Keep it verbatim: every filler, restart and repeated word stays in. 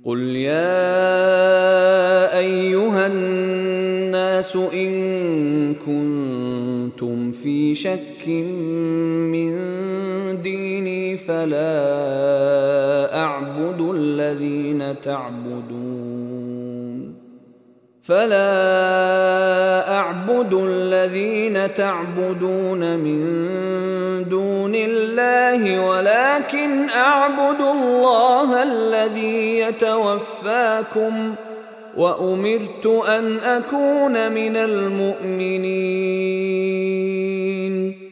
قل يا أيها الناس إن كنتم في شك من ديني فلا أعبد الذين تعبدون فلا أعبد الذين تعبدون من دون الله ولكن أعبد الله الذي يتوفاكم وأمرت أن أكون من المؤمنين